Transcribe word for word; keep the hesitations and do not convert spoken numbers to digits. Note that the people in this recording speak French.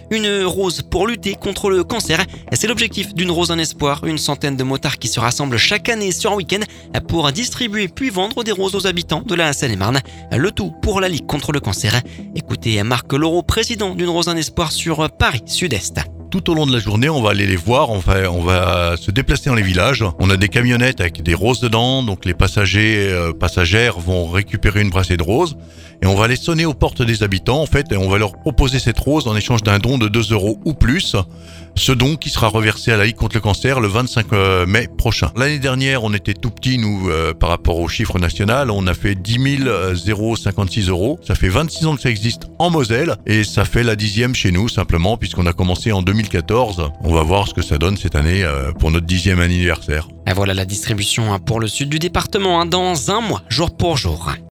Une rose pour lutter contre le cancer. C'est l'objectif d'une Rose un espoir. Une centaine de motards qui se rassemblent chaque année sur un week-end pour distribuer puis vendre des roses aux habitants de la Seine-et-Marne. Le tout pour la Ligue contre le cancer. Écoutez Marc Laureau, président d'une Rose un espoir sur Paris Sud-Est. Tout au long de la journée, on va aller les voir, on va, on va se déplacer dans les villages. On a des camionnettes avec des roses dedans, donc les passagers, euh, passagères vont récupérer une brassée de roses et on va aller sonner aux portes des habitants en fait et on va leur proposer cette rose en échange d'un don de deux euros ou plus. Ce don qui sera reversé à la Ligue contre le cancer le vingt-cinq mai prochain. L'année dernière, on était tout petits, nous, euh, par rapport au chiffre national. On a fait dix mille cinquante-six euros. Ça fait vingt-six ans que ça existe en Moselle et ça fait la dixième chez nous, simplement, puisqu'on a commencé en deux mille quatorze. On va voir ce que ça donne cette année euh, pour notre dixième anniversaire. Et voilà la distribution pour le sud du département dans un mois, jour pour jour.